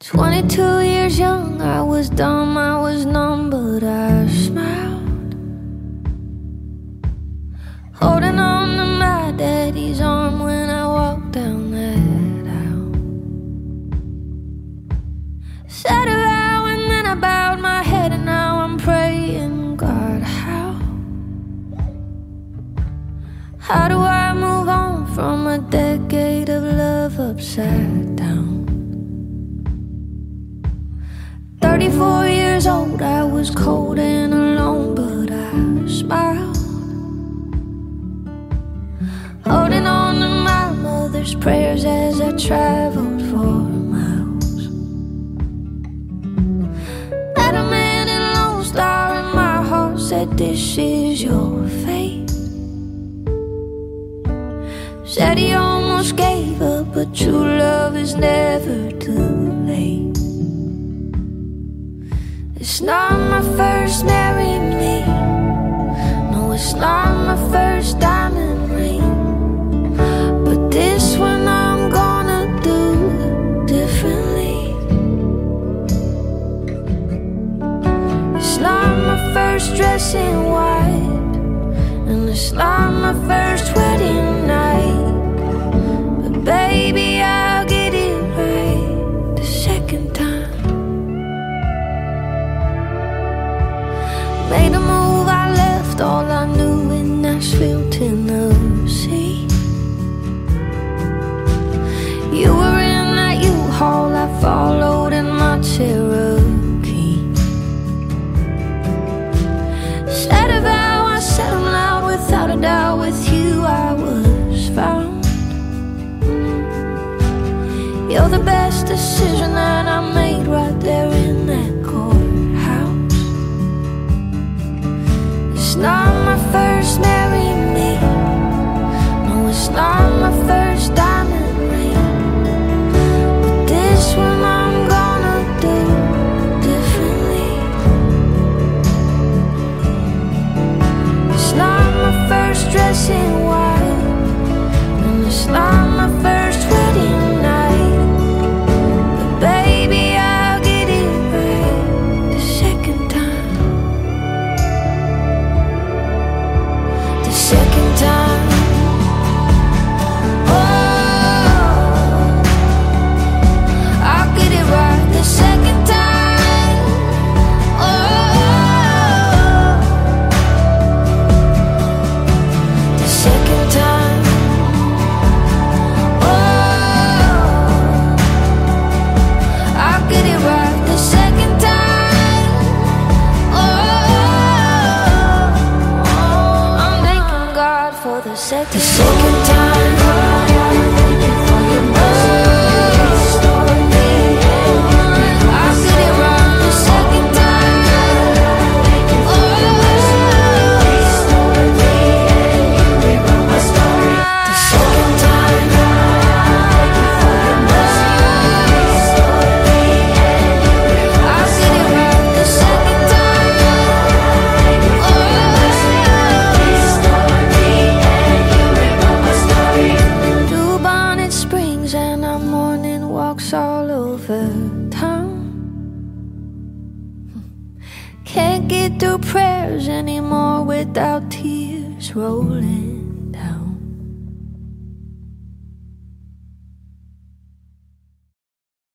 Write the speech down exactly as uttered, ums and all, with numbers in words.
Twenty-two years young, I was dumb, I was numb, but I smiled, holding on to my daddy's arm when I walked down that aisle. Said a vow and then I bowed my head, and now I'm praying, God, how? How do I move on from a decade of love upside down? Thirty-four years old, I was cold and alone, but I smiled, holding on to my mother's prayers as I traveled for miles. Met a man in Lone Star and my heart said, this is your fate. Said he almost gave up, but true love is never too late. It's not my first marry me, no, it's not my first diamond ring, but this one I'm gonna do differently. It's not my first dress in white, and it's not my first wedding night, but baby, I'll get it right the second time. Made a move, I left all I knew in Nashville, Tennessee. You were in that U-Haul, I followed in my Cherokee. Said a vow, I said them loud, without a doubt, with you I was found. You're the best decision that I made right there in that courthouse. It's not my first marry me, no, it's not my first diamond ring, but this one I'm gonna do differently. It's not my first dress in white, and it's not my first wedding night, but baby, I'll get it right the second time. The second time, oh, I'll get it right the second time, oh, the second time, oh, I'll get it right the second time, oh, I'm thanking God for the second, the second time. All over town, can't get through prayers anymore without tears rolling.